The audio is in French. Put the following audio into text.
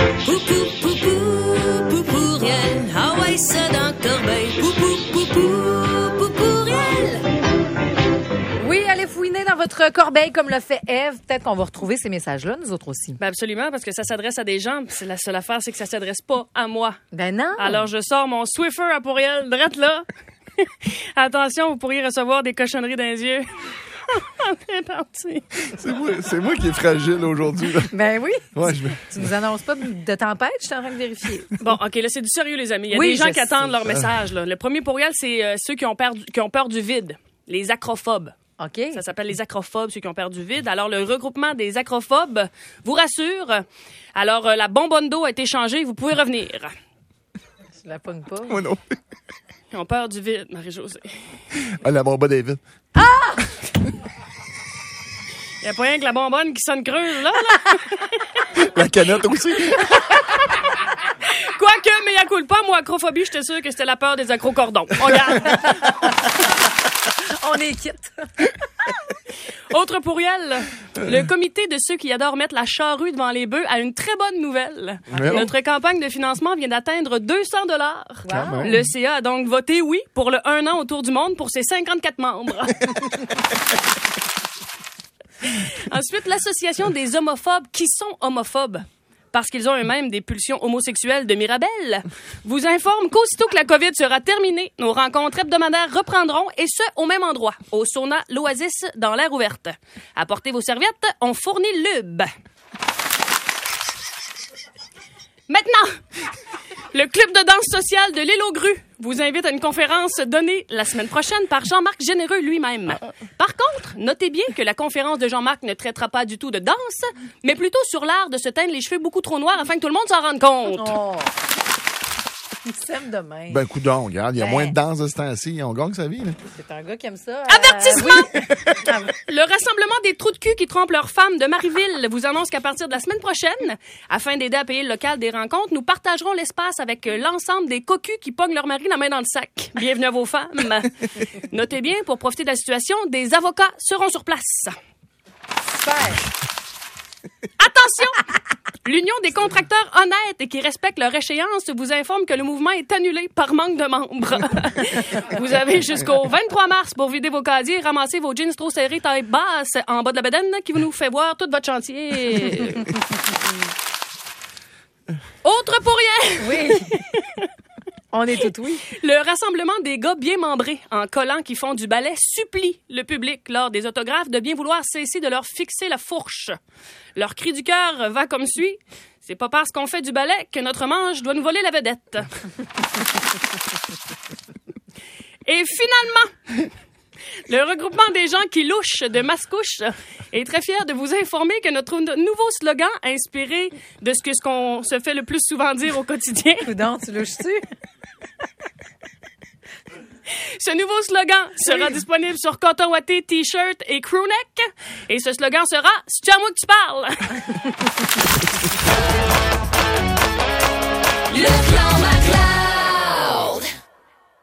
Poupou, poupou, poupouriel. Ah ouais, ça dans Corbeil. Poupou, poupou, poupouriel. Oui, allez fouiner dans votre corbeille comme l'a fait Ève. Peut-être qu'on va retrouver ces messages-là, nous autres aussi. Ben absolument, parce que ça s'adresse à des gens. C'est la seule affaire, c'est que ça s'adresse pas à moi. Ben non. Alors, je sors mon Swiffer à pourriel, drette là. Attention, vous pourriez recevoir des cochonneries dans les yeux. C'est parti. C'est moi qui est fragile aujourd'hui. Là. Ben oui. Ouais, Tu nous annonces pas de tempête? Je suis en train de vérifier. Bon, OK, là, c'est du sérieux, les amis. Il y a Oui, des gens je qui attendent sais. leur message. Là. Le premier pourriel, c'est ceux qui ont peur du vide. Les acrophobes. OK. Ça s'appelle les acrophobes, ceux qui ont peur du vide. Alors, le regroupement des acrophobes vous rassure. Alors, la bonbonne d'eau a été changée. Vous pouvez revenir. Je la pogne pas. Moi non. Ils ont peur du vide, Marie-Josée. Ah, la bombe David. Il n'y a pas rien que la bonbonne qui sonne creuse, là. La canette aussi. Quoique, mais il coule pas, moi, acrophobie, j'étais sûre que c'était la peur des acrocordons. On regarde. On est quitte. Autre pourriel. Le comité de ceux qui adorent mettre la charrue devant les bœufs a une très bonne nouvelle. Mais non. Notre campagne de financement vient d'atteindre 200 $. Quand même. Le CA a donc voté oui pour le 1 an autour du monde pour ses 54 membres. Ensuite, l'association des homophobes qui sont homophobes parce qu'ils ont eux-mêmes des pulsions homosexuelles de Mirabel, vous informe qu'aussitôt que la COVID sera terminée, nos rencontres hebdomadaires reprendront, et ce, au même endroit, au sauna L'Oasis, dans l'air ouverte. Apportez vos serviettes, on fournit l'UB. Maintenant, le club de danse sociale de l'île aux grues vous invite à une conférence donnée la semaine prochaine par Jean-Marc Généreux lui-même. Par contre, notez bien que la conférence de Jean-Marc ne traitera pas du tout de danse, mais plutôt sur l'art de se teindre les cheveux beaucoup trop noirs afin que tout le monde s'en rende compte. Oh. Il s'aime de même. Ben, coudonc, regarde, il y a Ben. moins de danse de ce temps-ci. On gagne sa vie, là. C'est un gars qui aime ça. Avertissement! Oui. Le rassemblement des trous de cul qui trompent leurs femmes de Marieville vous annonce qu'à partir de la semaine prochaine, afin d'aider à payer le local des rencontres, nous partagerons l'espace avec l'ensemble des cocus qui pognent leur mari la main dans le sac. Bienvenue à vos femmes. Notez bien, pour profiter de la situation, des avocats seront sur place. Super. Attention! L'Union des contracteurs honnêtes et qui respectent leur échéance vous informe que le mouvement est annulé par manque de membres. Vous avez jusqu'au 23 mars pour vider vos casiers et ramasser vos jeans trop serrés taille basse en bas de la bedaine qui vous nous fait voir tout votre chantier. Autre pourriel! Oui. On est tout oui. Le rassemblement des gars bien membrés en collants qui font du ballet supplie le public lors des autographes de bien vouloir cesser de leur fixer la fourche. Leur cri du cœur va comme suit. C'est pas parce qu'on fait du ballet que notre manche doit nous voler la vedette. Et finalement, le regroupement des gens qui louchent de Mascouche est très fier de vous informer que notre nouveau slogan, inspiré de ce qu'on se fait le plus souvent dire au quotidien, Coudon, tu louches-tu? ce nouveau slogan sera disponible sur coton ouaté, t-shirt et crewneck. Et ce slogan sera « C'est à moi que tu parles ». Le clan